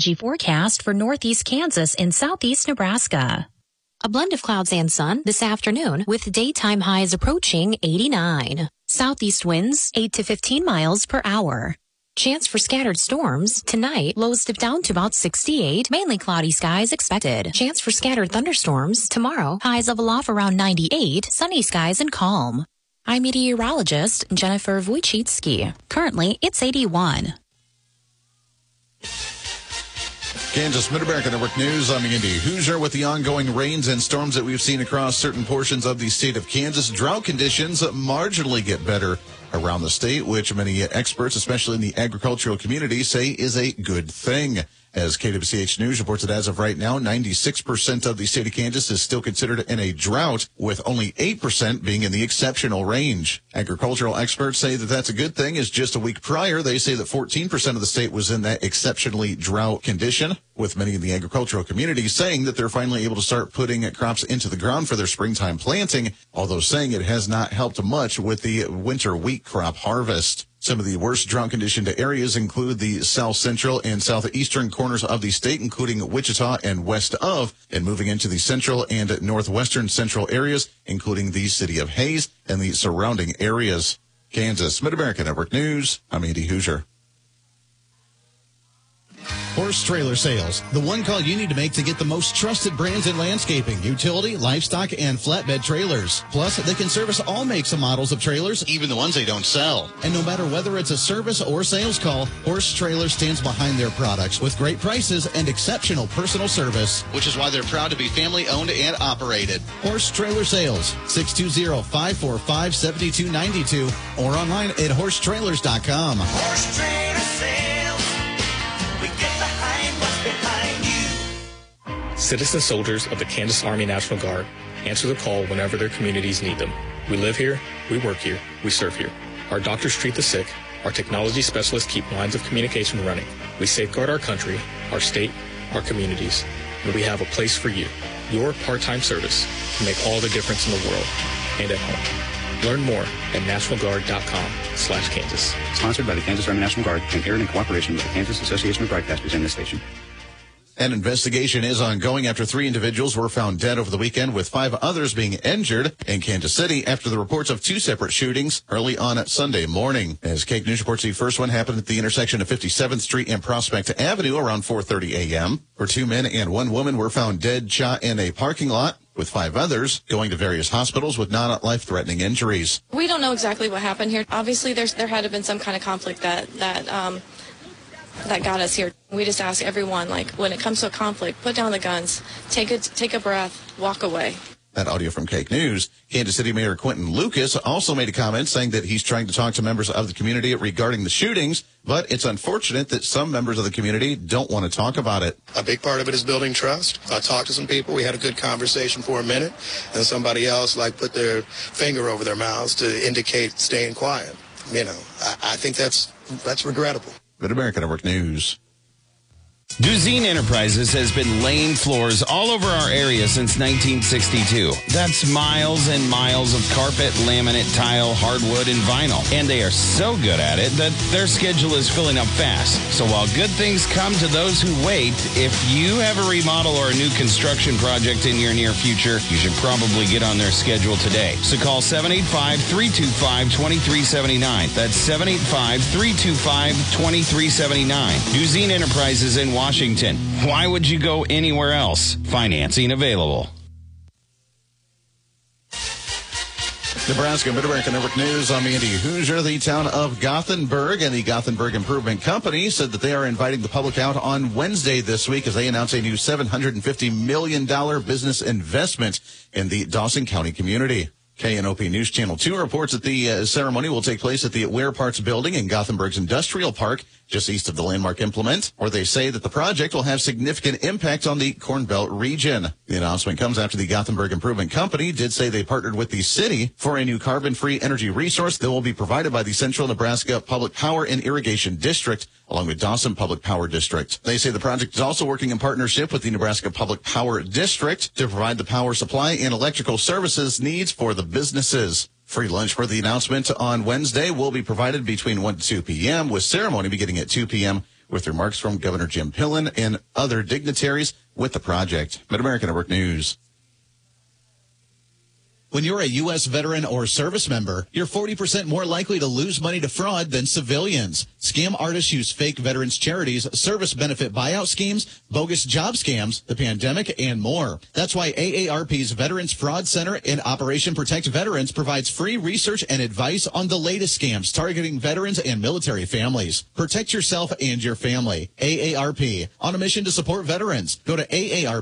Forecast for northeast Kansas and southeast Nebraska. A blend of clouds and sun this afternoon with daytime highs approaching 89. Southeast winds 8 to 15 miles per hour. Chance for scattered storms tonight, lows dip down to about 68, mainly cloudy skies expected. Chance for scattered thunderstorms tomorrow, highs level off around 98, sunny skies and calm. I'm meteorologist Jennifer Wojcicki. Currently, it's 81. Kansas Mid-America Network News. I'm Andy Hoosier. With the ongoing rains and storms that we've seen across certain portions of the state of Kansas, drought conditions marginally get better around the state, which many experts, especially in the agricultural community, say is a good thing. As KWCH News reports that as of right now, 96% of the state of Kansas is still considered in a drought, with only 8% being in the exceptional range. Agricultural experts say that that's a good thing, as just a week prior, they say that 14% of the state was in that exceptionally drought condition, with many in the agricultural community saying that they're finally able to start putting crops into the ground for their springtime planting, although saying it has not helped much with the winter wheat crop harvest. Some of the worst drought-conditioned areas include the south central and southeastern corners of the state, including Wichita and west of, and moving into the central and northwestern central areas, including the city of Hays and the surrounding areas. Kansas Mid-America Network News, I'm Andy Hoosier. Horse Trailer Sales, the one call you need to make to get the most trusted brands in landscaping, utility, livestock, and flatbed trailers. Plus, they can service all makes and models of trailers, even the ones they don't sell. And no matter whether it's a service or sales call, Horse Trailer stands behind their products with great prices and exceptional personal service, which is why they're proud to be family-owned and operated. Horse Trailer Sales, 620-545-7292, or online at horsetrailers.com. Horse Trailer Sales. We get behind what's behind you. Citizen soldiers of the Kansas Army National Guard answer the call whenever their communities need them. We live here, we work here, we serve here. Our doctors treat the sick, our technology specialists keep lines of communication running. We safeguard our country, our state, our communities, and we have a place for you. Your part-time service can make all the difference in the world and at home. Learn more at nationalguard.com/Kansas. Sponsored by the Kansas Army National Guard and aired in cooperation with the Kansas Association of Broadcasters and this station. An investigation is ongoing after 3 individuals were found dead over the weekend, with 5 others being injured in Kansas City after the reports of 2 separate shootings early on Sunday morning. As KAKE News reports, the first one happened at the intersection of 57th Street and Prospect Avenue around 4:30 a.m., where 2 men and 1 woman were found dead, shot in a parking lot, with 5 others going to various hospitals with non-life-threatening injuries. We don't know exactly what happened here. Obviously, there had to have been some kind of conflict that got us here. We just ask everyone, when it comes to a conflict, put down the guns, take a breath, walk away. That audio from KAKE News. Kansas City Mayor Quentin Lucas also made a comment saying that he's trying to talk to members of the community regarding the shootings, but it's unfortunate that some members of the community don't want to talk about it. A big part of it is building trust. I talked to some people. We had a good conversation for a minute, and somebody else put their finger over their mouths to indicate staying quiet. I think that's regrettable. Mid-America Network News. Duzine Enterprises has been laying floors all over our area since 1962. That's miles and miles of carpet, laminate, tile, hardwood, and vinyl. And they are so good at it that their schedule is filling up fast. So while good things come to those who wait, if you have a remodel or a new construction project in your near future, you should probably get on their schedule today. So call 785-325-2379. That's 785-325-2379. Duzine Enterprises in Washington. Why would you go anywhere else? Financing available. Nebraska Mid-America Network News. I'm Andy Hoosier. The town of Gothenburg and the Gothenburg Improvement Company said that they are inviting the public out on Wednesday this week as they announce a new $750 million business investment in the Dawson County community. KNOP News Channel 2 reports that the ceremony will take place at the Ware Parts Building in Gothenburg's Industrial Park, just east of the landmark implement, where they say that the project will have significant impact on the Corn Belt region. The announcement comes after the Gothenburg Improvement Company did say they partnered with the city for a new carbon-free energy resource that will be provided by the Central Nebraska Public Power and Irrigation District, along with Dawson Public Power District. They say the project is also working in partnership with the Nebraska Public Power District to provide the power supply and electrical services needs for the businesses. Free lunch for the announcement on Wednesday will be provided between 1 to 2 p.m., with ceremony beginning at 2 p.m., with remarks from Governor Jim Pillen and other dignitaries with the project. Mid-America Network News. When you're a U.S. veteran or service member, you're 40% more likely to lose money to fraud than civilians. Scam artists use fake veterans charities, service benefit buyout schemes, bogus job scams, the pandemic, and more. That's why AARP's Veterans Fraud Center and Operation Protect Veterans provides free research and advice on the latest scams targeting veterans and military families. Protect yourself and your family. AARP, on a mission to support veterans. Go to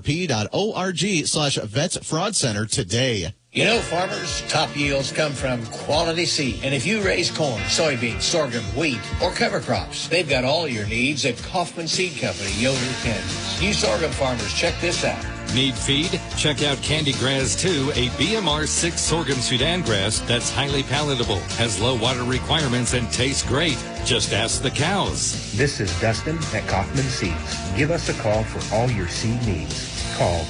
aarp.org/vetsfraudcenter today. You know, farmers, top yields come from quality seed. And if you raise corn, soybeans, sorghum, wheat, or cover crops, they've got all your needs at Kaufman Seed Company, Yoder, Kansas. You sorghum farmers, check this out. Need feed? Check out Candy Grass 2, a BMR 6 sorghum Sudan grass that's highly palatable, has low water requirements, and tastes great. Just ask the cows. This is Dustin at Kaufman Seeds. Give us a call for all your seed needs. Call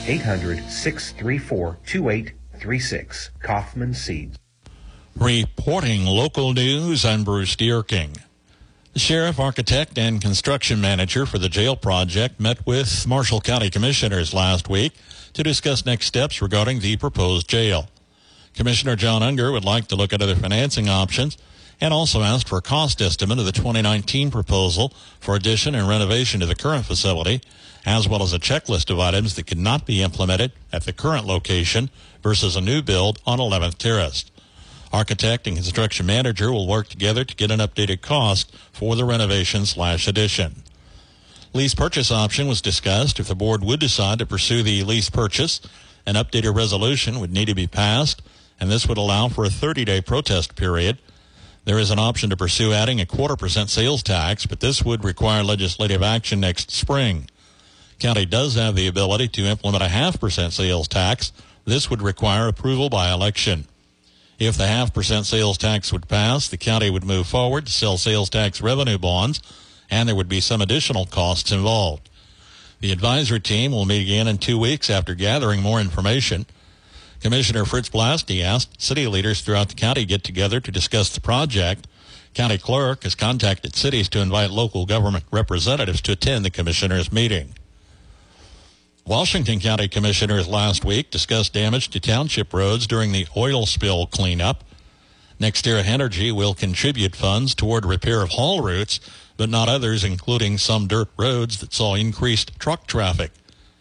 800-634-2836. Kaufman Seeds. Reporting local news, I'm Bruce Deerking. The sheriff, architect, and construction manager for the jail project met with Marshall County commissioners last week to discuss next steps regarding the proposed jail. Commissioner John Unger would like to look at other financing options and also asked for a cost estimate of the 2019 proposal for addition and renovation to the current facility, as well as a checklist of items that could not be implemented at the current location versus a new build on 11th Terrace. Architect and construction manager will work together to get an updated cost for the renovation/addition. Lease purchase option was discussed. If the board would decide to pursue the lease purchase, an updated resolution would need to be passed, and this would allow for a 30-day protest period. There is an option to pursue adding a 0.25% sales tax, but this would require legislative action next spring. County does have the ability to implement a 0.5% sales tax. This would require approval by election. If the 0.5% sales tax would pass, the county would move forward to sell sales tax revenue bonds, and there would be some additional costs involved. The advisory team will meet again in 2 weeks after gathering more information. Commissioner Fritz Blasty asked city leaders throughout the county get together to discuss the project. County clerk has contacted cities to invite local government representatives to attend the commissioners' meeting. Washington County commissioners last week discussed damage to township roads during the oil spill cleanup. NextEra Energy will contribute funds toward repair of haul routes, but not others, including some dirt roads that saw increased truck traffic.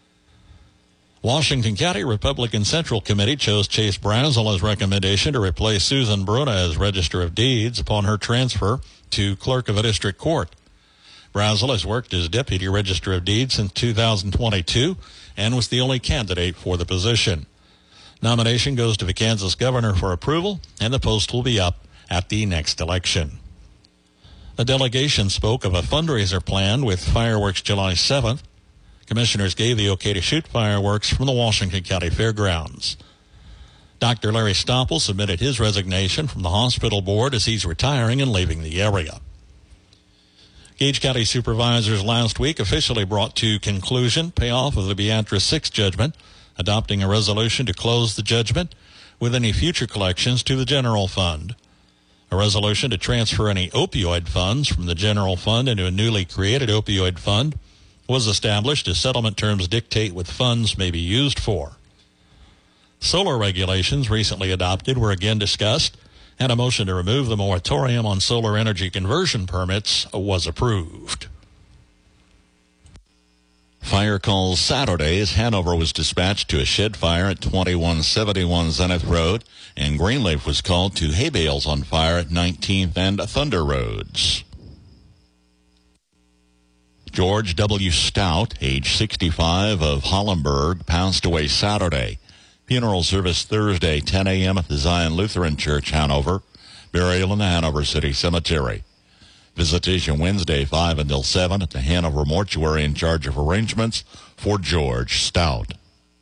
Washington County Republican Central Committee chose Chase Brazel as recommendation to replace Susan Bruna as Register of Deeds upon her transfer to Clerk of a District Court. Brazel has worked as Deputy Register of Deeds since 2022 and was the only candidate for the position. Nomination goes to the Kansas governor for approval, and the post will be up at the next election. A delegation spoke of a fundraiser plan with fireworks July 7th. Commissioners gave the okay to shoot fireworks from the Washington County Fairgrounds. Dr. Larry Stoppel submitted his resignation from the hospital board as he's retiring and leaving the area. Gage County supervisors last week officially brought to conclusion payoff of the Beatrice 6 judgment, adopting a resolution to close the judgment with any future collections to the general fund. A resolution to transfer any opioid funds from the general fund into a newly created opioid fund was established as settlement terms dictate what funds may be used for. Solar regulations recently adopted were again discussed, and a motion to remove the moratorium on solar energy conversion permits was approved. Fire calls Saturday as Hanover was dispatched to a shed fire at 2171 Zenith Road, and Greenleaf was called to hay bales on fire at 19th and Thunder Roads. George W. Stout, age 65, of Hollenberg, passed away Saturday. Funeral service Thursday, 10 a.m. at the Zion Lutheran Church, Hanover. Burial in the Hanover City Cemetery. Visitation Wednesday, 5 until 7 at the Hanover Mortuary in charge of arrangements for George Stout.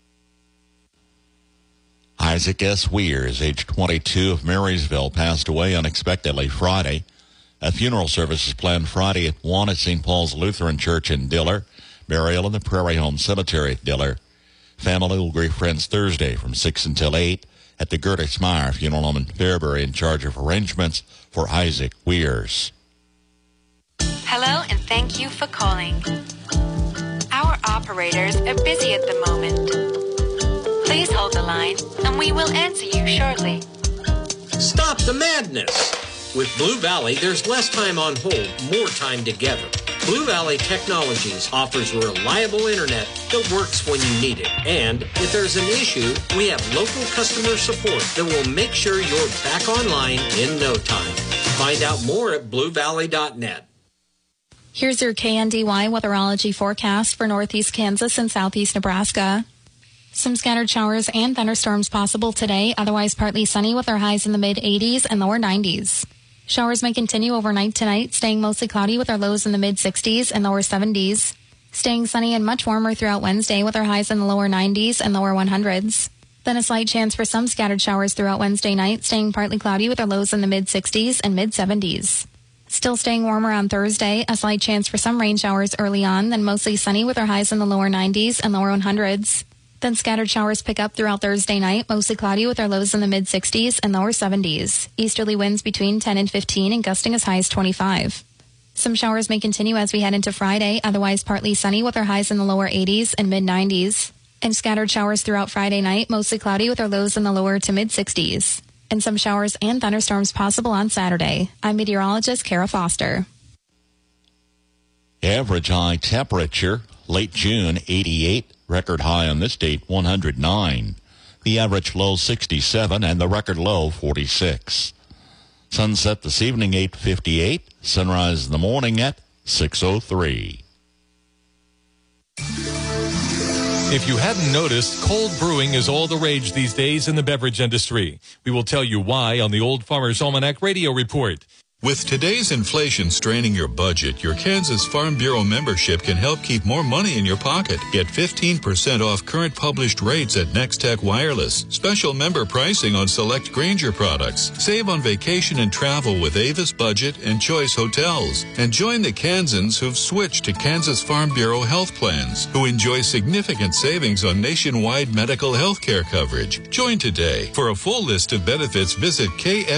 Isaac S. Weirs, age 22, of Marysville, passed away unexpectedly Friday. A funeral service is planned Friday at 1 at St. Paul's Lutheran Church in Diller. Burial in the Prairie Home Cemetery at Diller. Family will greet friends Thursday from 6 until 8 at the Gertis Meyer Funeral Home in Fairbury in charge of arrangements for Isaac Weirs. Hello and thank you for calling. Our operators are busy at the moment. Please hold the line and we will answer you shortly. Stop the madness! With Blue Valley, there's less time on hold, more time together. Blue Valley Technologies offers reliable internet that works when you need it. And if there's an issue, we have local customer support that will make sure you're back online in no time. Find out more at bluevalley.net. Here's your KNDY weatherology forecast for northeast Kansas and southeast Nebraska. Some scattered showers and thunderstorms possible today, otherwise partly sunny with our highs in the mid-80s and lower 90s. Showers may continue overnight tonight, staying mostly cloudy with our lows in the mid-60s and lower 70s. Staying sunny and much warmer throughout Wednesday with our highs in the lower 90s and lower 100s. Then a slight chance for some scattered showers throughout Wednesday night, staying partly cloudy with our lows in the mid-60s and mid-70s. Still staying warmer on Thursday, a slight chance for some rain showers early on, then mostly sunny with our highs in the lower 90s and lower 100s. Then scattered showers pick up throughout Thursday night, mostly cloudy with our lows in the mid-60s and lower 70s. Easterly winds between 10 and 15 and gusting as high as 25. Some showers may continue as we head into Friday, otherwise partly sunny with our highs in the lower 80s and mid-90s. And scattered showers throughout Friday night, mostly cloudy with our lows in the lower to mid-60s. And some showers and thunderstorms possible on Saturday. I'm meteorologist Kara Foster. Average high temperature, late June, 88. Record high on this date, 109. The average low, 67, and the record low, 46. Sunset this evening, 8:58. Sunrise in the morning at 6:03. If you hadn't noticed, cold brewing is all the rage these days in the beverage industry. We will tell you why on the Old Farmer's Almanac Radio Report. With today's inflation straining your budget, your Kansas Farm Bureau membership can help keep more money in your pocket. Get 15% off current published rates at Nextech Wireless. Special member pricing on select Grainger products. Save on vacation and travel with Avis Budget and Choice Hotels. And join the Kansans who've switched to Kansas Farm Bureau health plans, who enjoy significant savings on nationwide medical health care coverage. Join today. For a full list of benefits, visit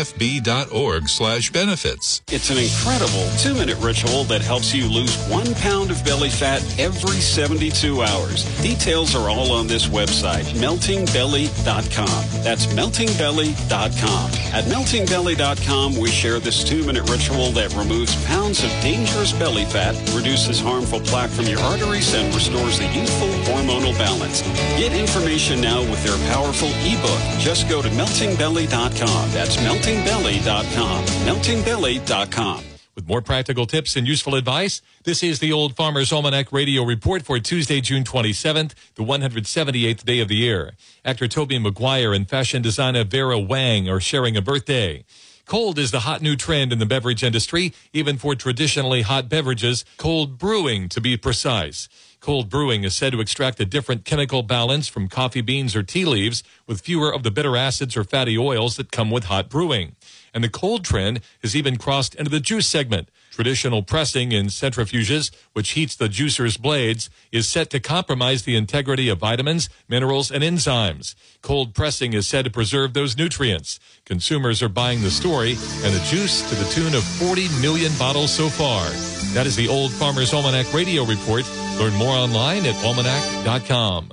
kfb.org/benefits. It's an incredible 2-minute ritual that helps you lose 1 pound of belly fat every 72 hours. Details are all on this website, meltingbelly.com. That's meltingbelly.com. At meltingbelly.com, we share this 2-minute ritual that removes pounds of dangerous belly fat, reduces harmful plaque from your arteries, and restores a youthful hormonal balance. Get information now with their powerful ebook. Just go to meltingbelly.com. That's meltingbelly.com. Meltingbelly.com. With more practical tips and useful advice, this is the Old Farmer's Almanac Radio Report for Tuesday, June 27th, the 178th day of the year. Actor Tobey Maguire and fashion designer Vera Wang are sharing a birthday. Cold is the hot new trend in the beverage industry, even for traditionally hot beverages, cold brewing to be precise. Cold brewing is said to extract a different chemical balance from coffee beans or tea leaves with fewer of the bitter acids or fatty oils that come with hot brewing. And the cold trend has even crossed into the juice segment. Traditional pressing in centrifuges, which heats the juicer's blades, is set to compromise the integrity of vitamins, minerals, and enzymes. Cold pressing is said to preserve those nutrients. Consumers are buying the story and the juice to the tune of 40 million bottles so far. That is the Old Farmer's Almanac Radio Report. Learn more online at almanac.com.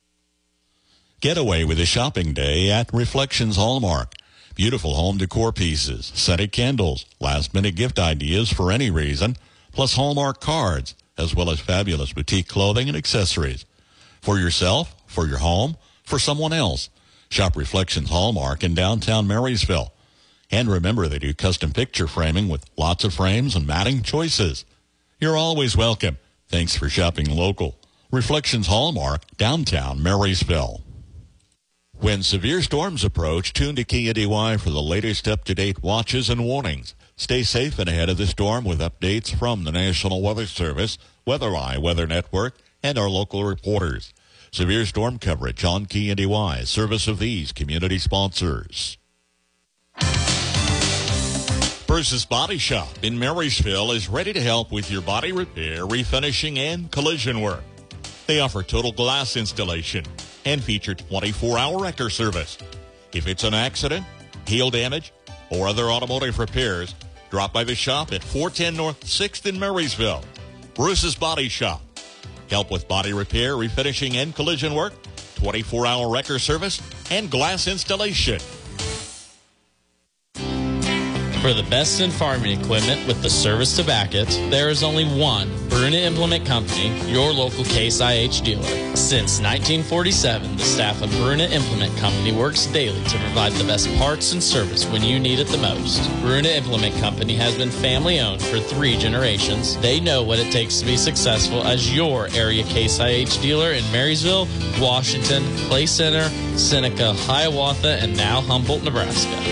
Get away with a shopping day at Reflections Hallmark. Beautiful home decor pieces, scented candles, last-minute gift ideas for any reason, plus Hallmark cards, as well as fabulous boutique clothing and accessories. For yourself, for your home, for someone else. Shop Reflections Hallmark in downtown Marysville. And remember, they do custom picture framing with lots of frames and matting choices. You're always welcome. Thanks for shopping local. Reflections Hallmark, downtown Marysville. When severe storms approach, tune to KNDY for the latest up-to-date watches and warnings. Stay safe and ahead of the storm with updates from the National Weather Service, Weather Eye Weather Network, and our local reporters. Severe storm coverage on KNDY, service of these community sponsors. Bruce's Body Shop in Marysville is ready to help with your body repair, refinishing, and collision work. They offer total glass installation and feature 24-hour wrecker service. If it's an accident, hail damage, or other automotive repairs, Drop by the shop at 410 North 6th in Marysville. Bruce's Body Shop. Help with body repair, refinishing, and collision work. 24-hour wrecker service and glass installation. For the best in farming equipment with the service to back it, there is only one Bruna Implement Company, your local Case IH dealer. Since 1947, the staff of Bruna Implement Company works daily to provide the best parts and service when you need it the most. Bruna Implement Company has been family-owned for 3 generations. They know what it takes to be successful as your area Case IH dealer in Marysville, Washington, Clay Center, Seneca, Hiawatha, and now Humboldt, Nebraska.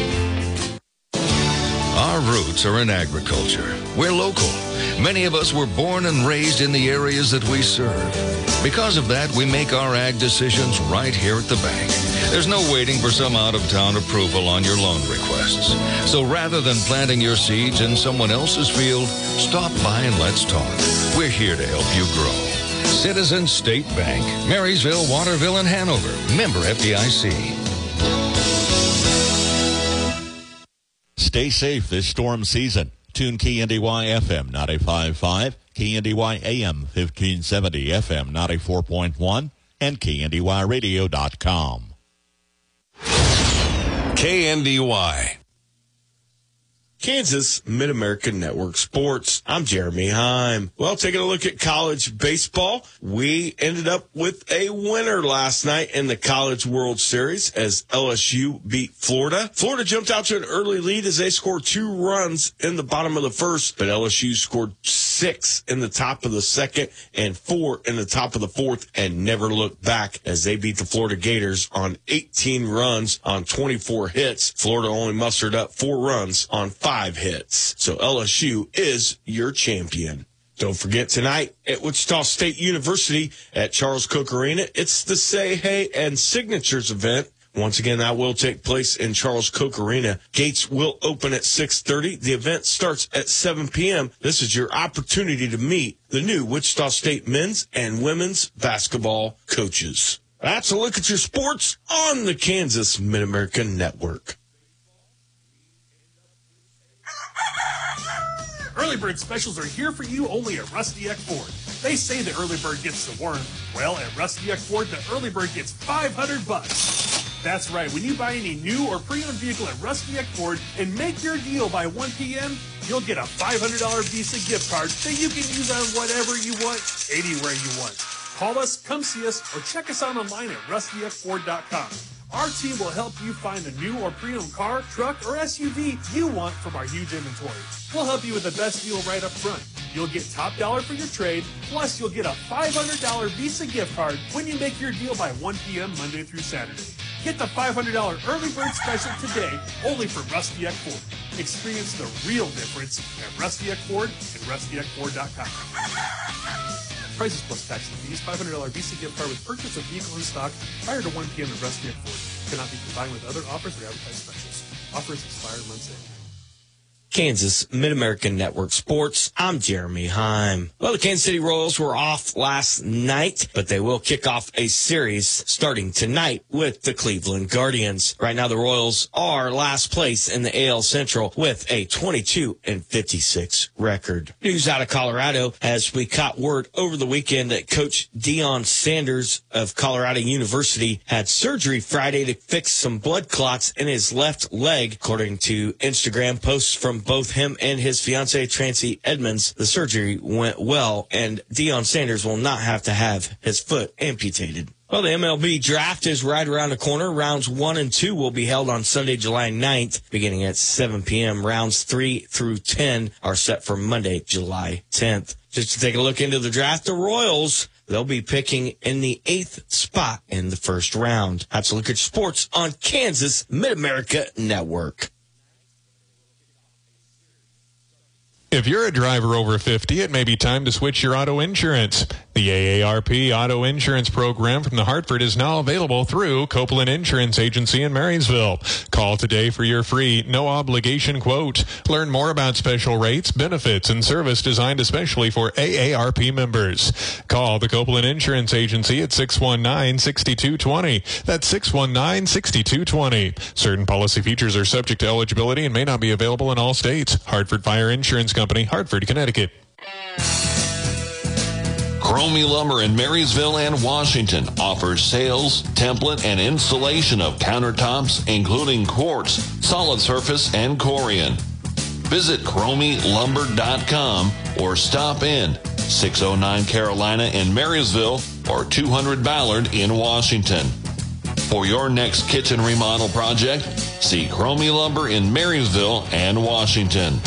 Our roots are in agriculture. We're local. Many of us were born and raised in the areas that we serve. Because of that, we make our ag decisions right here at the bank. There's no waiting for some out-of-town approval on your loan requests. So rather than planting your seeds in someone else's field, stop by and let's talk. We're here to help you grow. Citizens State Bank, Marysville, Waterville, and Hanover. Member FDIC. Stay safe this storm season. Tune KNDY FM 95.5, KNDY AM 1570, FM 94.1, and KNDYradio.com. KNDY. Kansas Mid-American Network Sports. I'm Jeremy Heim. Well, taking a look at college baseball, we ended up with a winner last night in the College World Series as LSU beat Florida. Florida jumped out to an early lead as they scored 2 runs in the bottom of the first, but LSU scored 6 in the top of the second and 4 in the top of the fourth and never looked back as they beat the Florida Gators on 18 runs on 24 hits. Florida only mustered up 4 runs on 5 hits. So LSU is your champion. Don't forget tonight at Wichita State University at Charles Cook Arena, it's the Say Hey and Signatures event. Once again, that will take place in Charles Cook Arena. Gates will open at 6:30. The event starts at 7 p.m. This is your opportunity to meet the new Wichita State men's and women's basketball coaches. That's a look at your sports on the Kansas Mid-American Network. Early Bird specials are here for you only at Rusty Eck Ford. They say the early bird gets the worm. Well, at Rusty Eck Ford, the early bird gets $500. That's right. When you buy any new or pre-owned vehicle at Rusty Eck Ford and make your deal by 1 p.m., you'll get a $500 Visa gift card that you can use on whatever you want, anywhere you want. Call us, come see us, or check us out online at rustyeckford.com. Our team will help you find the new or pre-owned car, truck, or SUV you want from our huge inventory. We'll help you with the best deal right up front. You'll get top dollar for your trade, plus you'll get a $500 Visa gift card when you make your deal by 1 p.m. Monday through Saturday. Get the $500 early bird special today, only from Rusty Eck Ford. Experience the real difference at Rusty Eck Ford and rustyeckford.com. Prices plus tax and fees. $500 Visa gift card with purchase of vehicle in stock prior to 1 p.m. at Rusty Eck Ford. Cannot be combined with other offers or advertised specials. Offers expire months end. Kansas Mid-American Network Sports. I'm Jeremy Heim. Well, the Kansas City Royals were off last night, but they will kick off a series starting tonight with the Cleveland Guardians. Right now, the Royals are last place in the AL Central with a 22-56 record. News out of Colorado as we caught word over the weekend that Coach Deion Sanders of Colorado University had surgery Friday to fix some blood clots in his left leg, according to Instagram posts from both him and his fiancée, Tracy Edmonds. The surgery went well, and Deion Sanders will not have to have his foot amputated. Well, the MLB draft is right around the corner. Rounds 1 and 2 will be held on Sunday, July 9th, beginning at 7 p.m. Rounds 3 through 10 are set for Monday, July 10th. Just to take a look into the draft, the Royals, they'll be picking in the 8th spot in the first round. That's a look at sports on Kansas Mid-America Network. If you're a driver over 50, it may be time to switch your auto insurance. The AARP Auto Insurance Program from the Hartford is now available through Copeland Insurance Agency in Marysville. Call today for your free, no-obligation quote. Learn more about special rates, benefits, and service designed especially for AARP members. Call the Copeland Insurance Agency at 619-6220. That's 619-6220. Certain policy features are subject to eligibility and may not be available in all states. Hartford Fire Insurance Company, Hartford, Connecticut. Cromie Lumber in Marysville and Washington offers sales, template, and installation of countertops, including quartz, solid surface, and Corian. Visit CromieLumber.com or stop in 609 Carolina in Marysville or 200 Ballard in Washington. For your next kitchen remodel project, see Cromie Lumber in Marysville and Washington.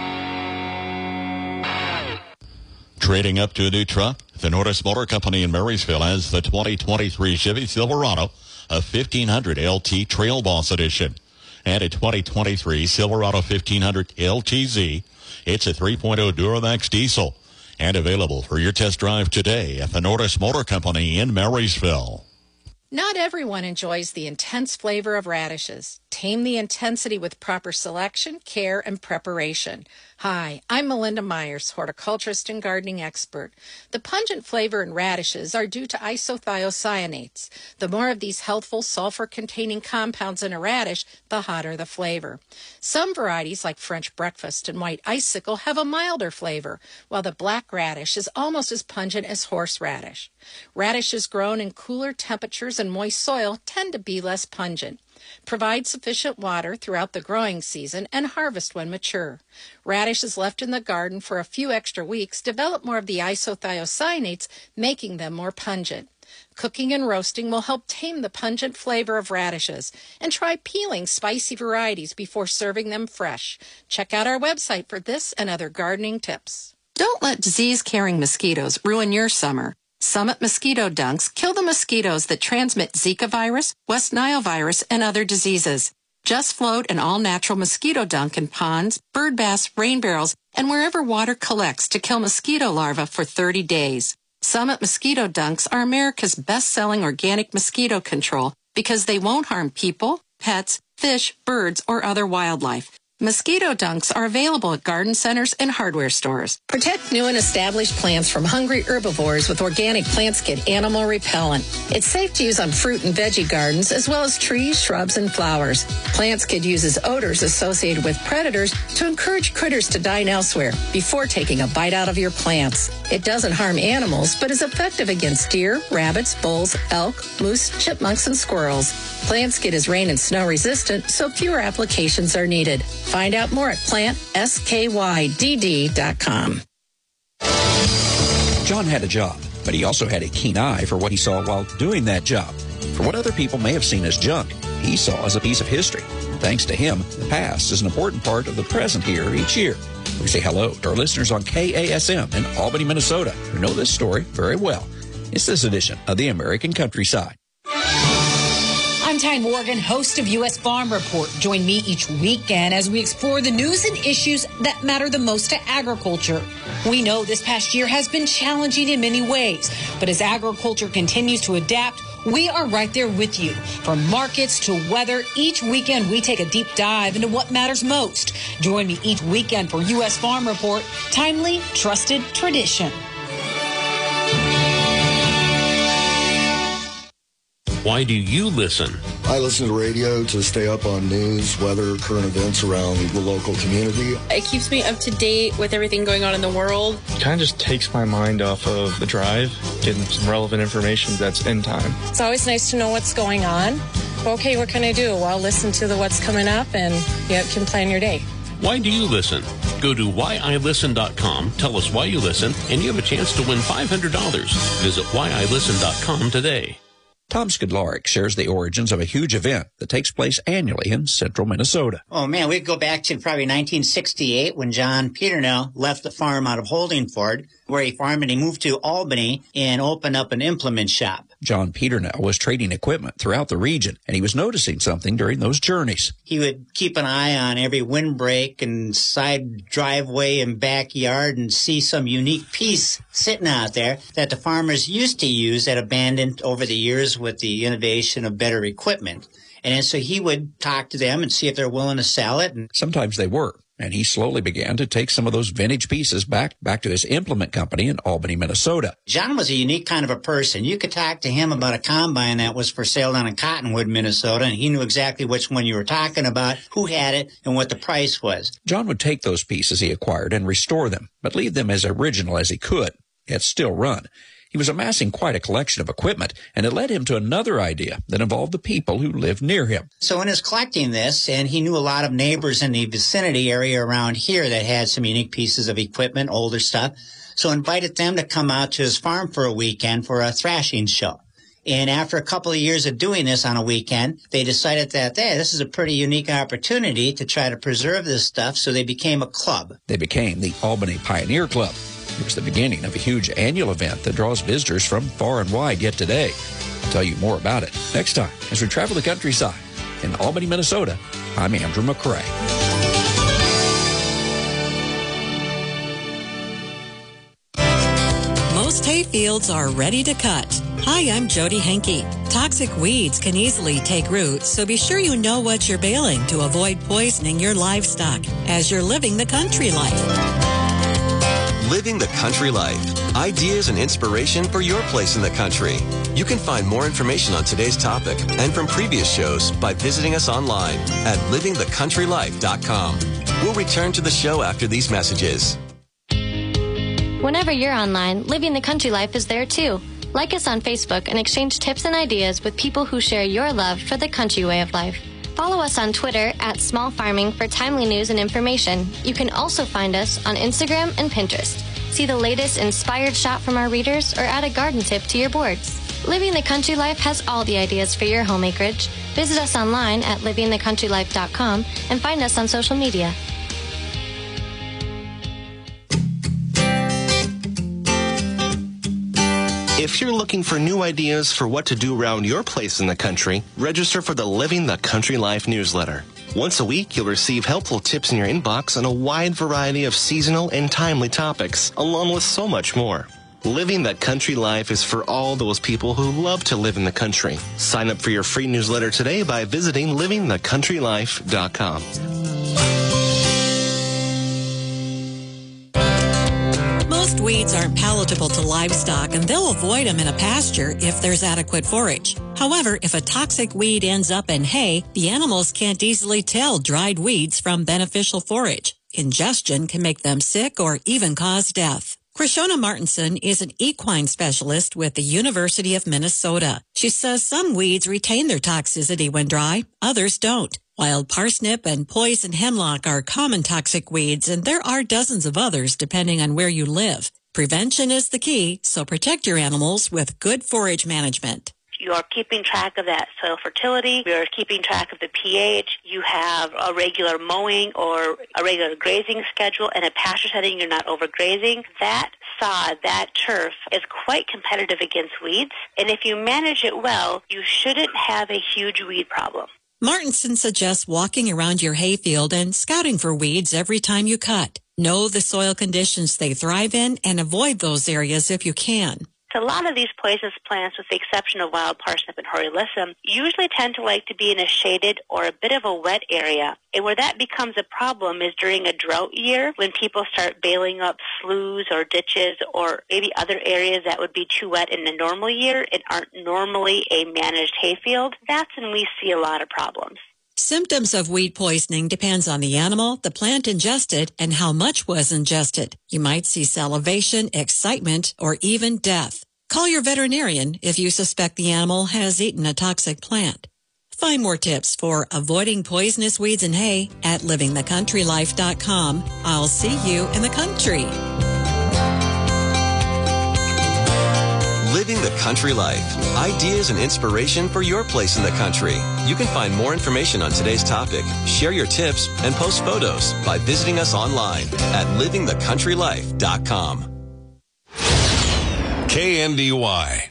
Trading up to a new truck, Fenordis Motor Company in Marysville has the 2023 Chevy Silverado, a 1500 LT Trail Boss Edition, and a 2023 Silverado 1500 LTZ. It's a 3.0 Duramax diesel, and available for your test drive today at Fenordis Motor Company in Marysville. Not everyone enjoys the intense flavor of radishes. Tame the intensity with proper selection, care, and preparation. Hi, I'm Melinda Myers, horticulturist and gardening expert. The pungent flavor in radishes are due to isothiocyanates. The more of these healthful sulfur-containing compounds in a radish, the hotter the flavor. Some varieties, like French breakfast and white icicle, have a milder flavor, while the black radish is almost as pungent as horseradish. Radishes grown in cooler temperatures and moist soil tend to be less pungent. Provide sufficient water throughout the growing season and harvest when mature. Radishes left in the garden for a few extra weeks develop more of the isothiocyanates, making them more pungent. Cooking and roasting will help tame the pungent flavor of radishes. And try peeling spicy varieties before serving them fresh. Check out our website for this and other gardening tips. Don't let disease-carrying mosquitoes ruin your summer. Summit Mosquito Dunks kill the mosquitoes that transmit Zika virus, West Nile virus, and other diseases. Just float an all-natural mosquito dunk in ponds, bird baths, rain barrels, and wherever water collects to kill mosquito larvae for 30 days. Summit Mosquito Dunks are America's best-selling organic mosquito control because they won't harm people, pets, fish, birds, or other wildlife. Mosquito dunks are available at garden centers and hardware stores. Protect new and established plants from hungry herbivores with Organic PlantSkid Animal Repellent. It's safe to use on fruit and veggie gardens as well as trees, shrubs, and flowers. PlantSkid uses odors associated with predators to encourage critters to dine elsewhere before taking a bite out of your plants. It doesn't harm animals, but is effective against deer, rabbits, bulls, elk, moose, chipmunks, and squirrels. PlantSkid is rain and snow resistant, so fewer applications are needed. Find out more at plantskydd.com. John had a job, but he also had a keen eye for what he saw while doing that job. For what other people may have seen as junk, he saw as a piece of history. Thanks to him, the past is an important part of the present here each year. We say hello to our listeners on KASM in Albany, Minnesota, who know this story very well. It's this edition of the American Countryside. I'm Ty Morgan, host of U.S. Farm Report. Join me each weekend as we explore the news and issues that matter the most to agriculture. We know this past year has been challenging in many ways, but as agriculture continues to adapt, we are right there with you. From markets to weather, each weekend we take a deep dive into what matters most. Join me each weekend for U.S. Farm Report, timely, trusted tradition. Why do you listen? I listen to radio to stay up on news, weather, current events around the local community. It keeps me up to date with everything going on in the world. Kind of just takes my mind off of the drive, getting some relevant information that's in time. It's always nice to know what's going on. Okay, what can I do? Well, listen to what's coming up and you can plan your day. Why do you listen? Go to whyilisten.com, tell us why you listen, and you have a chance to win $500. Visit whyilisten.com today. Tom Skidlarek shares the origins of a huge event that takes place annually in central Minnesota. Oh, man, we go back to probably 1968 when John Peternell left the farm out of Holdingford, where he farmed, and he moved to Albany and opened up an implement shop. John Peternell was trading equipment throughout the region, and he was noticing something during those journeys. He would keep an eye on every windbreak and side driveway and backyard and see some unique piece sitting out there that the farmers used to use that abandoned over the years with the innovation of better equipment. And then so he would talk to them and see if they're willing to sell it. And sometimes they were. And he slowly began to take some of those vintage pieces back to his implement company in Albany, Minnesota. John was a unique kind of a person. You could talk to him about a combine that was for sale down in Cottonwood, Minnesota, and he knew exactly which one you were talking about, who had it, and what the price was. John would take those pieces he acquired and restore them, but leave them as original as he could, yet still run. He was amassing quite a collection of equipment, and it led him to another idea that involved the people who lived near him. So in his collecting this, and he knew a lot of neighbors in the vicinity area around here that had some unique pieces of equipment, older stuff, so invited them to come out to his farm for a weekend for a thrashing show. And after a couple of years of doing this on a weekend, they decided that, hey, this is a pretty unique opportunity to try to preserve this stuff, so they became a club. They became the Albany Pioneer Club. It was the beginning of a huge annual event that draws visitors from far and wide yet today. I'll tell you more about it next time as we travel the countryside. In Albany, Minnesota, I'm Andrew McCrae. Most hay fields are ready to cut. Hi, I'm Jody Henke. Toxic weeds can easily take root, so be sure you know what you're baling to avoid poisoning your livestock as you're living the country life. Living the Country Life. Ideas and inspiration for your place in the country. You can find more information on today's topic and from previous shows by visiting us online at livingthecountrylife.com. We'll return to the show after these messages. Whenever you're online, Living the Country Life is there too. Like us on Facebook and exchange tips and ideas with people who share your love for the country way of life. Follow us on Twitter at Small Farming for timely news and information. You can also find us on Instagram and Pinterest. See the latest inspired shot from our readers or add a garden tip to your boards. Living the Country Life has all the ideas for your home acreage. Visit us online at livingthecountrylife.com and find us on social media. If you're looking for new ideas for what to do around your place in the country, register for the Living the Country Life newsletter. Once a week, you'll receive helpful tips in your inbox on a wide variety of seasonal and timely topics, along with so much more. Living the Country Life is for all those people who love to live in the country. Sign up for your free newsletter today by visiting livingthecountrylife.com. Most weeds aren't palatable to livestock, and they'll avoid them in a pasture if there's adequate forage. However, if a toxic weed ends up in hay, the animals can't easily tell dried weeds from beneficial forage. Ingestion can make them sick or even cause death. Krishona Martinson is an equine specialist with the University of Minnesota. She says some weeds retain their toxicity when dry, others don't. Wild parsnip and poison hemlock are common toxic weeds, and there are dozens of others depending on where you live. Prevention is the key, so protect your animals with good forage management. You are keeping track of that soil fertility. You're keeping track of the pH. You have a regular mowing or a regular grazing schedule and a pasture setting. You're not overgrazing. That sod, that turf is quite competitive against weeds. And if you manage it well, you shouldn't have a huge weed problem. Martinson suggests walking around your hayfield and scouting for weeds every time you cut. Know the soil conditions they thrive in and avoid those areas if you can. A lot of these poisonous plants, with the exception of wild parsnip and horalisum, usually tend to like to be in a shaded or a bit of a wet area. And where that becomes a problem is during a drought year, when people start bailing up sloughs or ditches or maybe other areas that would be too wet in a normal year and aren't normally a managed hayfield. That's when we see a lot of problems. Symptoms of weed poisoning depends on the animal, the plant ingested, and how much was ingested. You might see salivation, excitement, or even death. Call your veterinarian if you suspect the animal has eaten a toxic plant. Find more tips for avoiding poisonous weeds in hay at livingthecountrylife.com. I'll see you in the country. Living the Country Life. Ideas and inspiration for your place in the country. You can find more information on today's topic, share your tips, and post photos by visiting us online at livingthecountrylife.com. KNDY.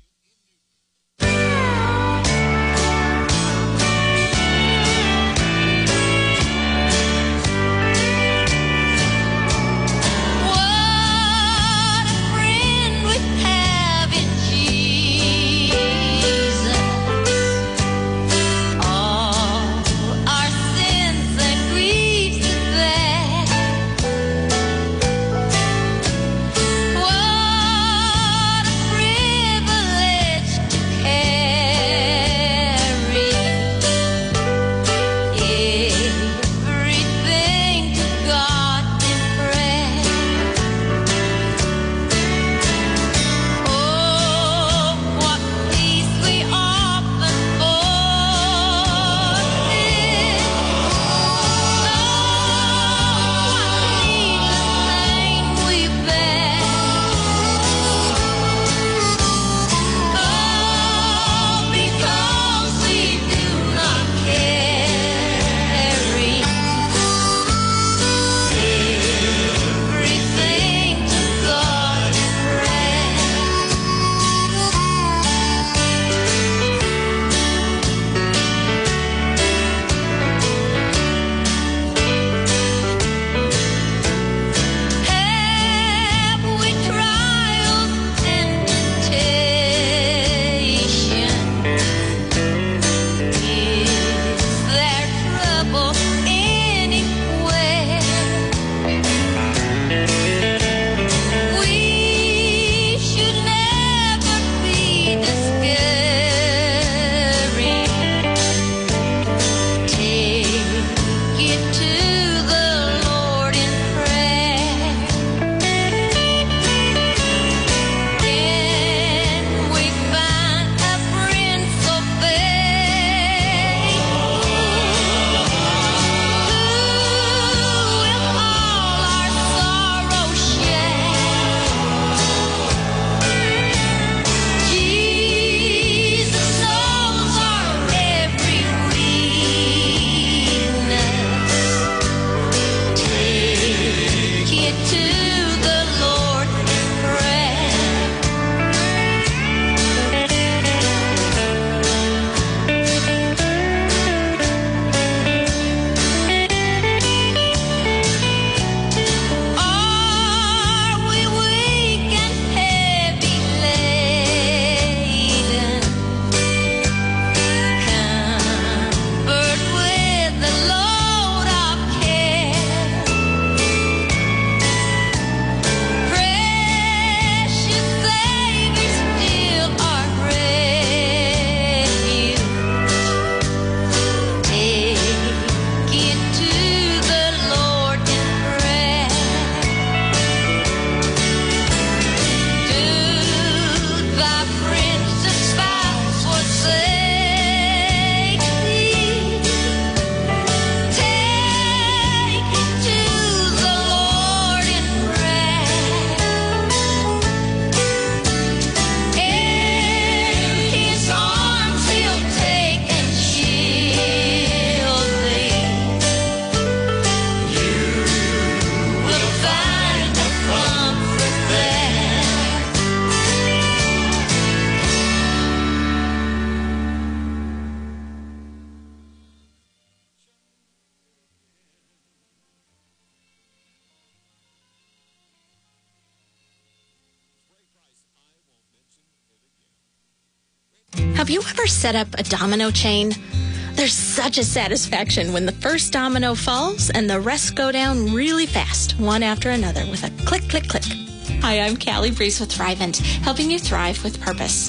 Have you ever set up a domino chain? There's such a satisfaction when the first domino falls and the rest go down really fast, one after another, with a click, click, click. Hi, I'm Callie Breeze with Thrivent, helping you thrive with purpose.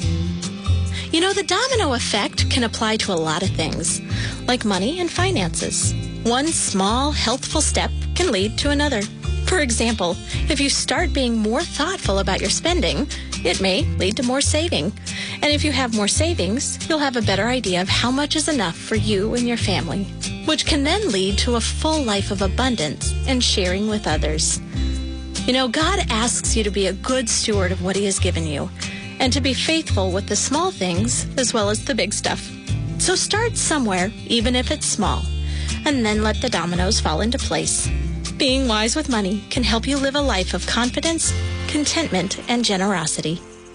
You know, the domino effect can apply to a lot of things, like money and finances. One small, healthful step can lead to another. For example, if you start being more thoughtful about your spending, it may lead to more saving. And if you have more savings, you'll have a better idea of how much is enough for you and your family, which can then lead to a full life of abundance and sharing with others. You know, God asks you to be a good steward of what He has given you, and to be faithful with the small things as well as the big stuff. So start somewhere, even if it's small, and then let the dominoes fall into place. Being wise with money can help you live a life of confidence, contentment, and generosity.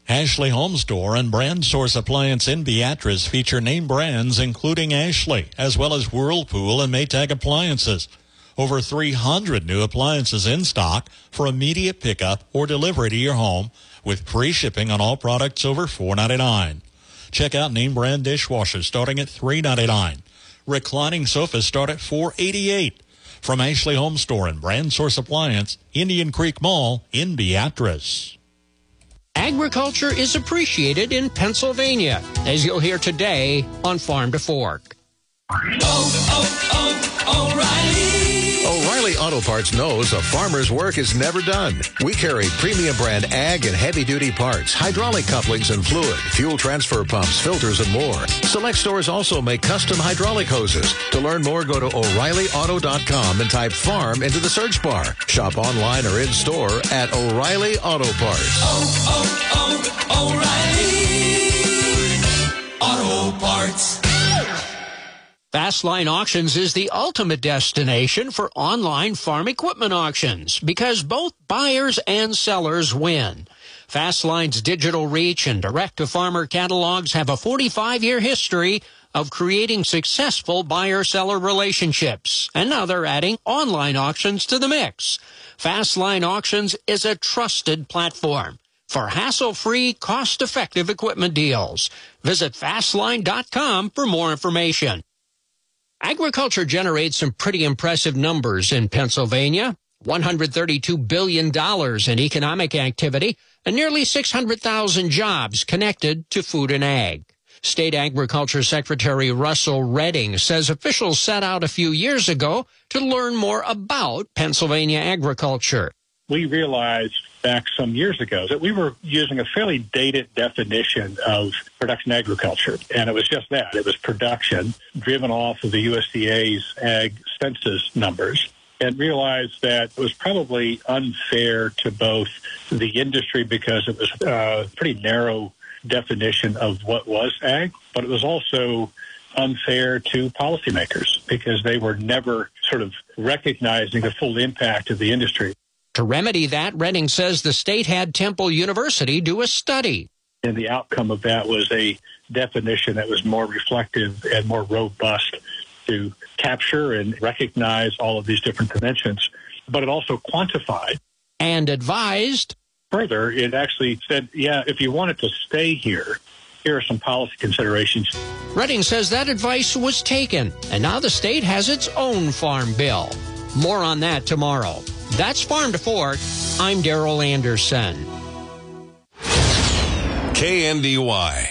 Ashley Home Store and Brand Source Appliance in Beatrice feature name brands including Ashley, as well as Whirlpool and Maytag appliances. Over 300 new appliances in stock for immediate pickup or delivery to your home, with free shipping on all products over $4.99. Check out name brand dishwashers starting at $3.99. Reclining sofas start at $4.88. From Ashley Home Store and Brand Source Appliance, Indian Creek Mall in Beatrice. Agriculture is appreciated in Pennsylvania, as you'll hear today on Farm to Fork. O'Reilly Auto Parts knows a farmer's work is never done. We carry premium brand ag and heavy-duty parts, hydraulic couplings and fluid, fuel transfer pumps, filters, and more. Select stores also make custom hydraulic hoses. To learn more, go to O'ReillyAuto.com and type farm into the search bar. Shop online or in-store at O'Reilly Auto Parts. O'Reilly Auto Parts. Fastline Auctions is the ultimate destination for online farm equipment auctions because both buyers and sellers win. Fastline's digital reach and direct-to-farmer catalogs have a 45-year history of creating successful buyer-seller relationships. And now they're adding online auctions to the mix. Fastline Auctions is a trusted platform for hassle-free, cost-effective equipment deals. Visit Fastline.com for more information. Agriculture generates some pretty impressive numbers in Pennsylvania. $132 billion in economic activity and nearly 600,000 jobs connected to food and ag. State Agriculture Secretary Russell Redding says officials set out a few years ago to learn more about Pennsylvania agriculture. We realized back some years ago that we were using a fairly dated definition of production agriculture. And it was just that. It was production driven off of the USDA's ag census numbers, and realized that it was probably unfair to both the industry because it was a pretty narrow definition of what was ag, but it was also unfair to policymakers because they were never sort of recognizing the full impact of the industry. To remedy that, Redding says the state had Temple University do a study. And the outcome of that was a definition that was more reflective and more robust to capture and recognize all of these different dimensions. But it also quantified. And advised. Further, it actually said, yeah, if you wanted to stay here, here are some policy considerations. Redding says that advice was taken, and now the state has its own farm bill. More on that tomorrow. That's Farm to Fork. I'm Darrell Anderson. KNDY.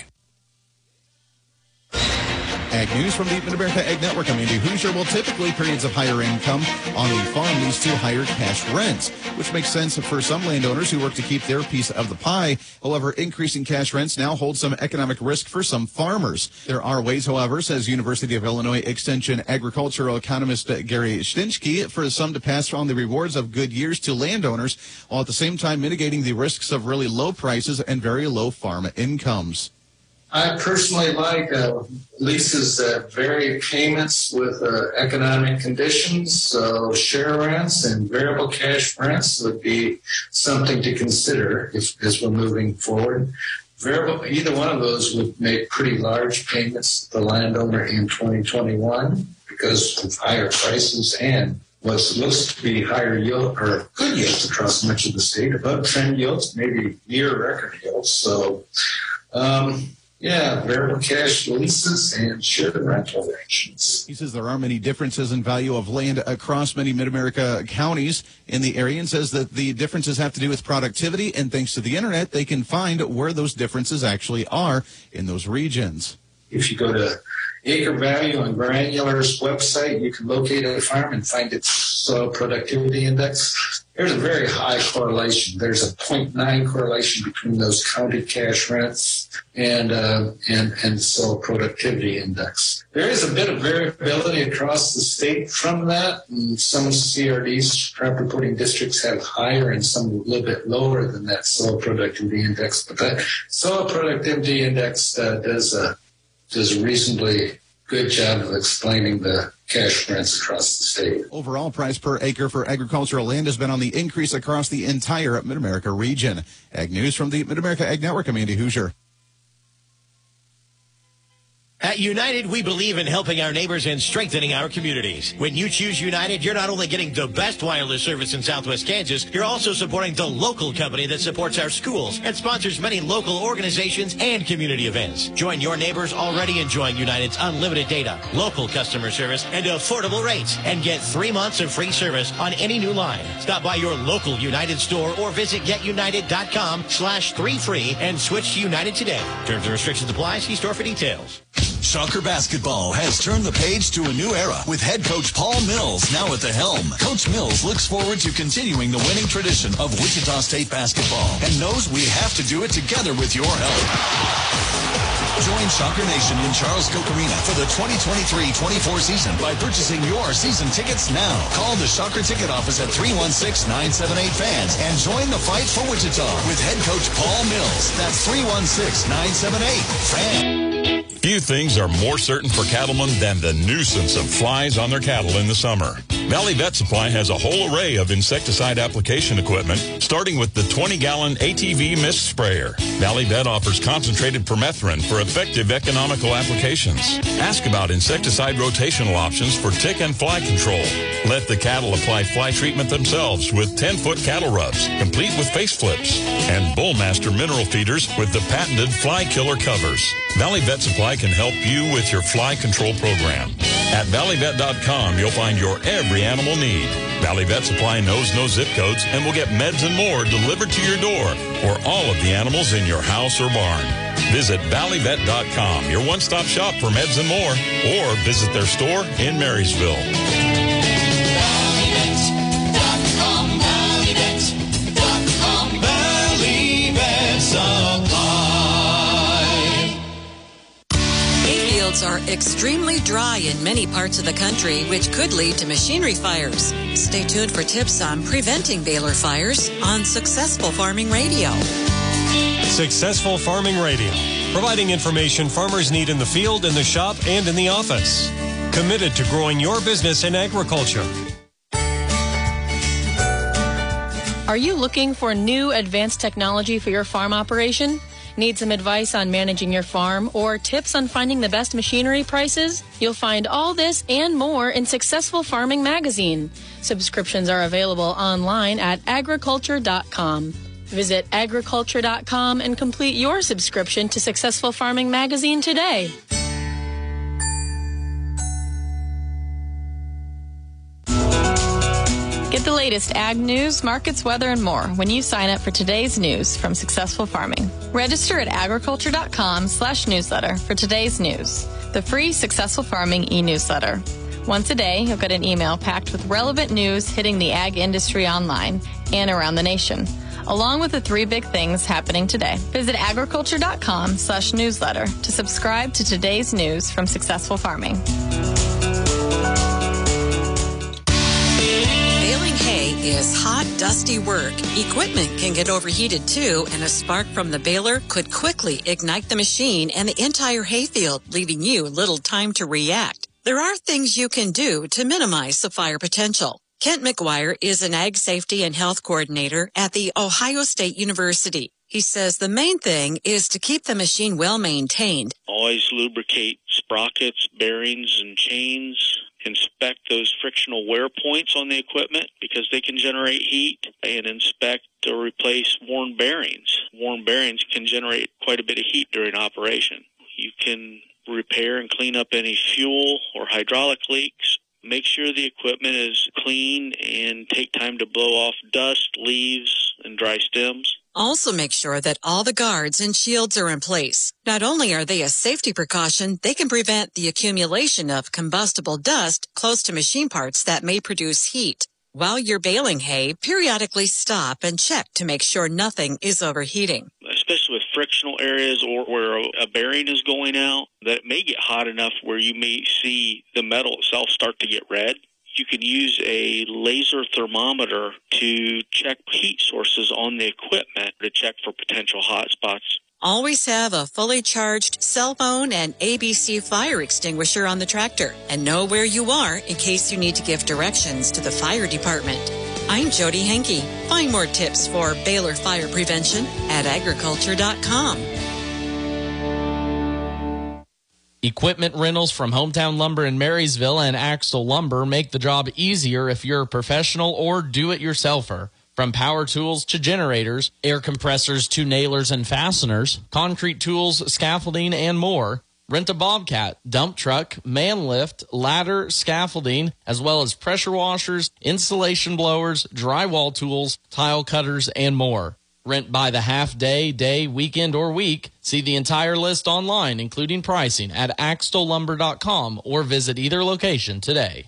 Ag News from the Mid-America Ag Network. I'm Andy Hoosier. Well, typically periods of higher income on the farm leads to higher cash rents, which makes sense for some landowners who work to keep their piece of the pie. However, increasing cash rents now hold some economic risk for some farmers. There are ways, however, says University of Illinois Extension agricultural economist Gary Stinsky, for some to pass on the rewards of good years to landowners, while at the same time mitigating the risks of really low prices and very low farm incomes. I personally like leases that vary payments with economic conditions, so share rents and variable cash rents would be something to consider as we're moving forward. Either one of those would make pretty large payments to the landowner in 2021 because of higher prices and what looks to be higher yield or good yields across much of the state, above trend yields, maybe near record yields. So, variable cash leases and shared rental arrangements. He says there are many differences in value of land across many Mid-America counties in the area, and says that the differences have to do with productivity, and thanks to the internet, they can find where those differences actually are in those regions. If you go to Acre Value on Granular's website, you can locate a farm and find its soil productivity index. There's a very high correlation. There's a 0.9 correlation between those counted cash rents and soil productivity index. There is a bit of variability across the state from that. And some CRDs, crop reporting districts, have higher and some a little bit lower than that soil productivity index. But that soil productivity index does a reasonably good job of explaining the cash rents across the state. Overall price per acre for agricultural land has been on the increase across the entire Mid-America region. Ag News from the Mid-America Ag Network, I'm Andy Hoosier. At United, we believe in helping our neighbors and strengthening our communities. When you choose United, you're not only getting the best wireless service in Southwest Kansas, you're also supporting the local company that supports our schools and sponsors many local organizations and community events. Join your neighbors already enjoying United's unlimited data, local customer service, and affordable rates, and get 3 months of free service on any new line. Stop by your local United store or visit getunited.com/3free and switch to United today. Terms and restrictions apply. See store for details. Shocker basketball has turned the page to a new era with head coach Paul Mills now at the helm. Coach Mills looks forward to continuing the winning tradition of Wichita State basketball and knows we have to do it together with your help. Join Shocker Nation in Charles Koch Arena for the 2023-24 season by purchasing your season tickets now. Call the Shocker ticket office at 316-978-FANS and join the fight for Wichita with head coach Paul Mills. That's 316-978-FANS. Few things are more certain for cattlemen than the nuisance of flies on their cattle in the summer. Valley Vet Supply has a whole array of insecticide application equipment, starting with the 20-gallon ATV mist sprayer. Valley Vet offers concentrated permethrin for effective economical applications. Ask about insecticide rotational options for tick and fly control. Let the cattle apply fly treatment themselves with 10-foot cattle rubs, complete with face flips, and Bullmaster mineral feeders with the patented fly killer covers. Valley Vet Supply can help you with your fly control program. At valleyvet.com, you'll find your every animal need. Valley Vet Supply knows no zip codes and will get meds and more delivered to your door for all of the animals in your house or barn. Visit valleyvet.com, your one-stop shop for meds and more, or visit their store in Marysville. Valleyvet.com, valleyvet.com, Valley Vet Supply. Fields are extremely dry in many parts of the country, which could lead to machinery fires. Stay tuned for tips on preventing baler fires on Successful Farming Radio. Successful Farming Radio, providing information farmers need in the field, in the shop, and in the office. Committed to growing your business in agriculture. Are you looking for new advanced technology for your farm operation? Need some advice on managing your farm or tips on finding the best machinery prices? You'll find all this and more in Successful Farming Magazine. Subscriptions are available online at agriculture.com. Visit agriculture.com and complete your subscription to Successful Farming Magazine today. Get the latest ag news, markets, weather, and more when you sign up for today's news from Successful Farming. Register at agriculture.com/newsletter for today's news, the free Successful Farming e-newsletter. Once a day, you'll get an email packed with relevant news hitting the ag industry online and around the nation, along with the 3 big things happening today. Visit agriculture.com/newsletter to subscribe to today's news from Successful Farming. Baling hay is hot, dusty work. Equipment can get overheated too, and a spark from the baler could quickly ignite the machine and the entire hayfield, leaving you little time to react. There are things you can do to minimize the fire potential. Kent McGuire is an ag safety and health coordinator at the Ohio State University. He says the main thing is to keep the machine well maintained. Always lubricate sprockets, bearings, and chains. Inspect those frictional wear points on the equipment because they can generate heat, and inspect or replace worn bearings. Worn bearings can generate quite a bit of heat during operation. You can repair and clean up any fuel or hydraulic leaks. Make sure the equipment is clean and take time to blow off dust, leaves, and dry stems. Also make sure that all the guards and shields are in place. Not only are they a safety precaution, they can prevent the accumulation of combustible dust close to machine parts that may produce heat. While you're baling hay, periodically stop and check to make sure nothing is overheating. Especially with frictional areas or where a bearing is going out, that it may get hot enough where you may see the metal itself start to get red. You can use a laser thermometer to check heat sources on the equipment to check for potential hot spots. Always have a fully charged cell phone and ABC fire extinguisher on the tractor, and know where you are in case you need to give directions to the fire department. I'm Jody Henke. Find more tips for Baylor fire prevention at agriculture.com. Equipment rentals from Hometown Lumber in Marysville and Axtell Lumber make the job easier if you're a professional or do-it-yourselfer. From power tools to generators, air compressors to nailers and fasteners, concrete tools, scaffolding, and more. Rent a Bobcat, dump truck, man lift, ladder, scaffolding, as well as pressure washers, insulation blowers, drywall tools, tile cutters, and more. Rent by the half day, day, weekend, or week. See the entire list online, including pricing, at axtelllumber.com or visit either location today.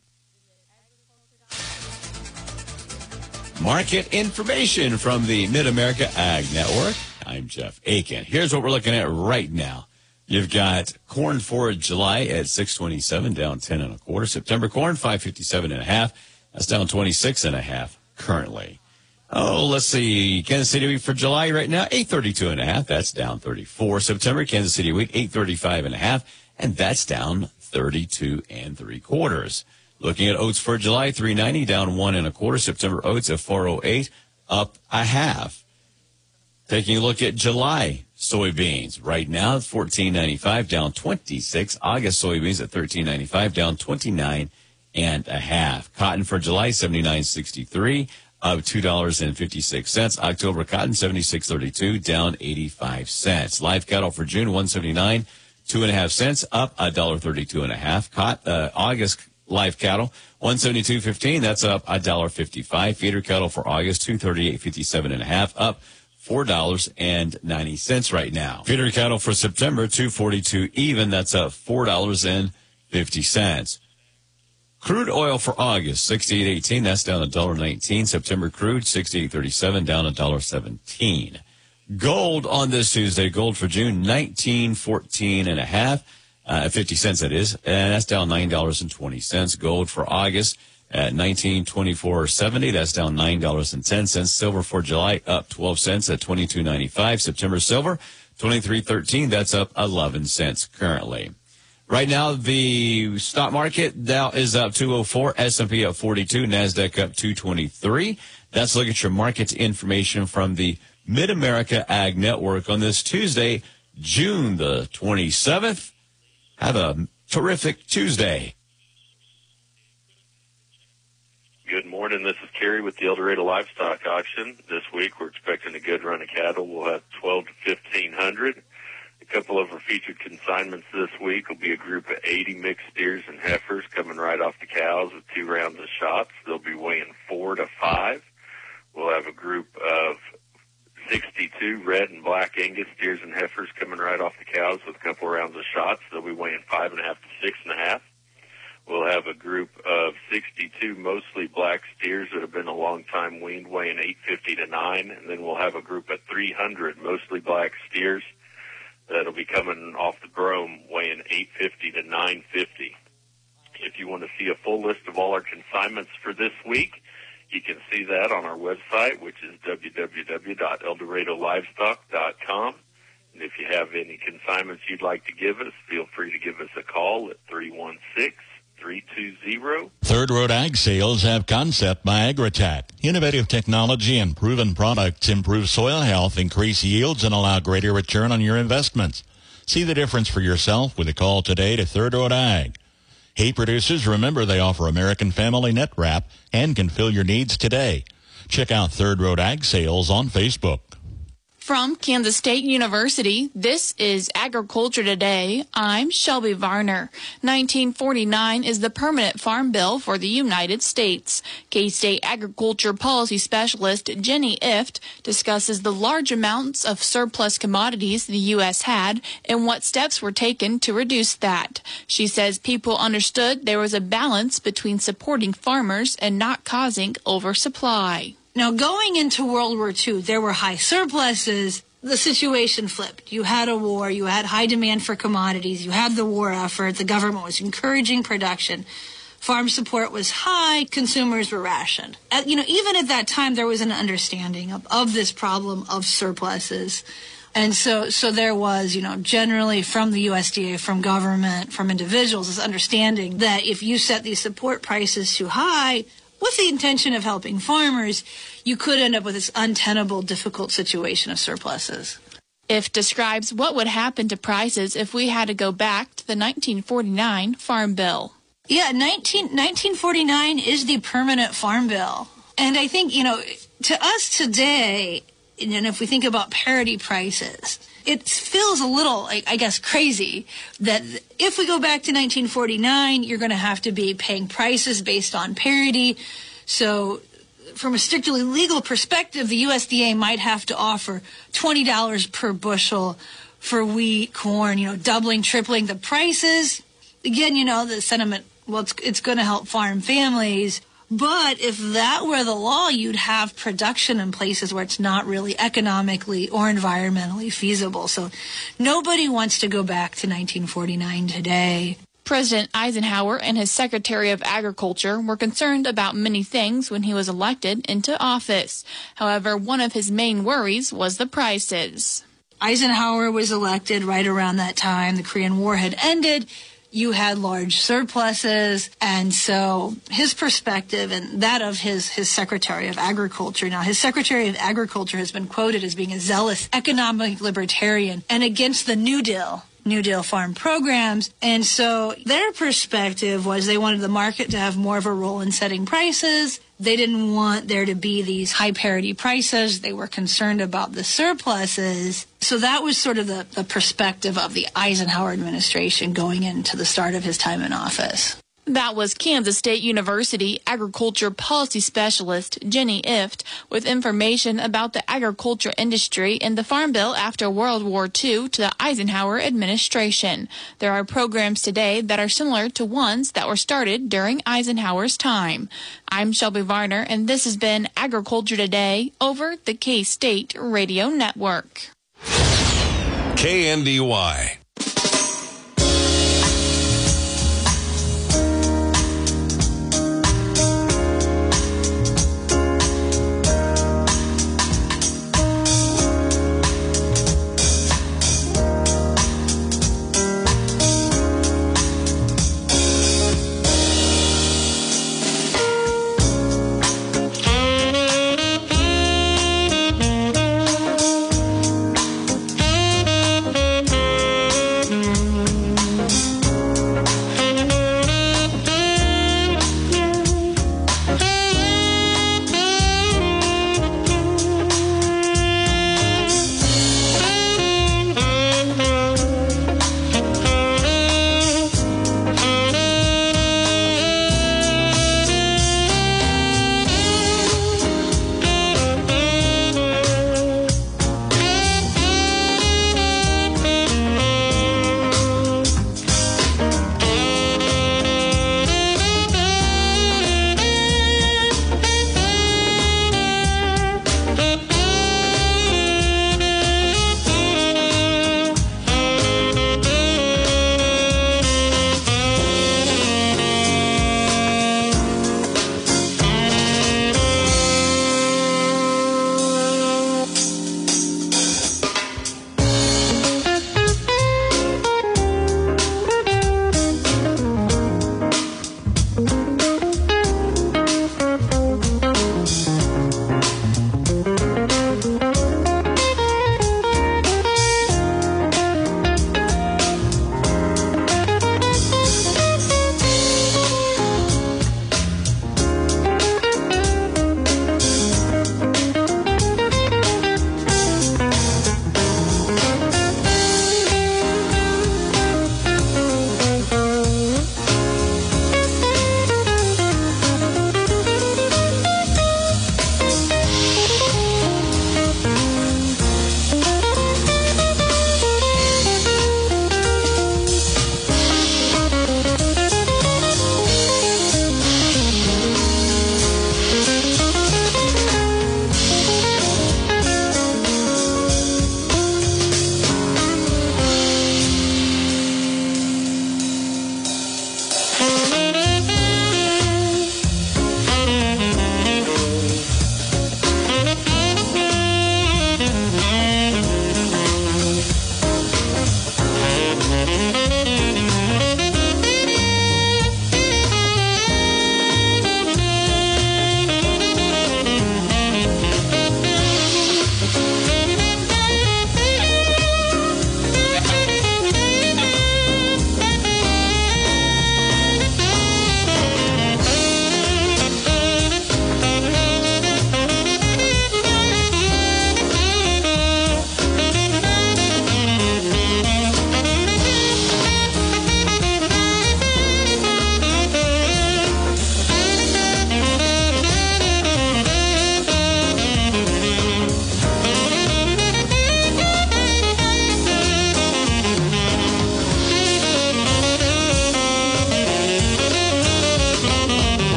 Market information from the Mid-America Ag Network. I'm Jeff Aiken. Here's what we're looking at right now. You've got corn for July at $6.27, down 10 1/4. September corn, $5.57 1/2. That's down 26 1/2 currently. Oh, let's see. Kansas City wheat for July right now, $8.32 1/2. That's down 34. September Kansas City wheat, $8.35 1/2, and that's down 32 3/4. Looking at oats for July, $3.90, down 1 1/4. September oats at $4.08, up 1/2. Taking a look at July soybeans right now, $14.95, down 26. August soybeans at $13.95, down 29 1/2. Cotton for July, $79.63, up $2.56. October cotton, $76.32, down 85 cents. Live cattle for June, $179, 2.5 cents, up $1.32 1/2. August live cattle, $172.15. That's up $1.55. Feeder cattle for August, $238.57 1/2, up $4.90 right now. Feeder cattle for September, $242 even. That's up $4.50. Crude oil for August, $68.18. That's down $1.19. September crude, $68.37, down $1.17. Gold on this Tuesday, gold for June, $19.14 1/2. 50 cents, that is, and that's down $9.20. Gold for August at $19.24.70. That's down $9.10. Silver for July up 12 cents at $22.95. September silver $23.13. That's up 11 cents currently. Right now, the stock market Dow is up 204, S&P up 42, Nasdaq up 223. That's a look at your market information from the Mid-America Ag Network on this Tuesday, June the 27th. Have a terrific Tuesday. Good morning. This is Kerry with the El Dorado Livestock Auction. This week we're expecting a good run of cattle. We'll have 12 to 1,500. A couple of our featured consignments this week will be a group of 80 mixed steers and heifers coming right off the cows with 2 rounds of shots. They'll be weighing 4 to 5. We'll have a group of 62 red and black Angus steers and heifers coming right off the cows with a couple rounds of shots. They'll be weighing 5.5 to 6.5. We'll have a group of 62 mostly black steers that have been a long time weaned, weighing 850 to 9. And then we'll have a group of 300 mostly black steers that'll be coming off the brome, weighing 850 to 950. If you want to see a full list of all our consignments for this week, you can see that on our website, which is www.eldoradolivestock.com. And if you have any consignments you'd like to give us, feel free to give us a call at 316-320. Third Road Ag Sales have Concept by Agritech. Innovative technology and proven products improve soil health, increase yields, and allow greater return on your investments. See the difference for yourself with a call today to Third Road Ag. Hay producers, remember they offer American Family Net Wrap and can fill your needs today. Check out Third Road Ag Sales on Facebook. From Kansas State University, this is Agriculture Today. I'm Shelby Varner. 1949 is the permanent farm bill for the United States. K-State Agriculture Policy Specialist Jenny Ift discusses the large amounts of surplus commodities the U.S. had and what steps were taken to reduce that. She says people understood there was a balance between supporting farmers and not causing oversupply. Now, going into World War II, there were high surpluses. The situation flipped. You had a war. You had high demand for commodities. You had the war effort. The government was encouraging production. Farm support was high. Consumers were rationed. Even at that time, there was an understanding of this problem of surpluses. And so there was, generally from the USDA, from government, from individuals, this understanding that if you set these support prices too high with the intention of helping farmers, you could end up with this untenable, difficult situation of surpluses. IFT describes what would happen to prices if we had to go back to the 1949 Farm Bill. Yeah, 1949 is the permanent Farm Bill. And I think, to us today, and if we think about parity prices, it feels a little, I guess, crazy that if we go back to 1949, you're going to have to be paying prices based on parity. So from a strictly legal perspective, the USDA might have to offer $20 per bushel for wheat, corn, doubling, tripling the prices. Again, the sentiment, well, it's going to help farm families. But if that were the law, you'd have production in places where it's not really economically or environmentally feasible. So nobody wants to go back to 1949 today. President Eisenhower and his Secretary of Agriculture were concerned about many things when he was elected into office. However, one of his main worries was the prices. Eisenhower was elected right around that time. The Korean War had ended. You had large surpluses, and so his perspective and that of his Secretary of Agriculture. Now, his Secretary of Agriculture has been quoted as being a zealous economic libertarian and against the New Deal farm programs. And so their perspective was they wanted the market to have more of a role in setting prices. They didn't want there to be these high parity prices. They were concerned about the surpluses. So that was sort of the perspective of the Eisenhower administration going into the start of his time in office. That was Kansas State University Agriculture Policy Specialist Jenny IFT with information about the agriculture industry and the Farm Bill after World War II to the Eisenhower administration. There are programs today that are similar to ones that were started during Eisenhower's time. I'm Shelby Varner, and this has been Agriculture Today over the K-State Radio Network. KNDY.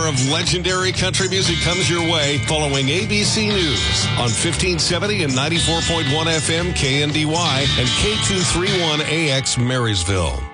of legendary country music comes your way following ABC News on 1570 and 94.1 FM KNDY and K231AX Marysville.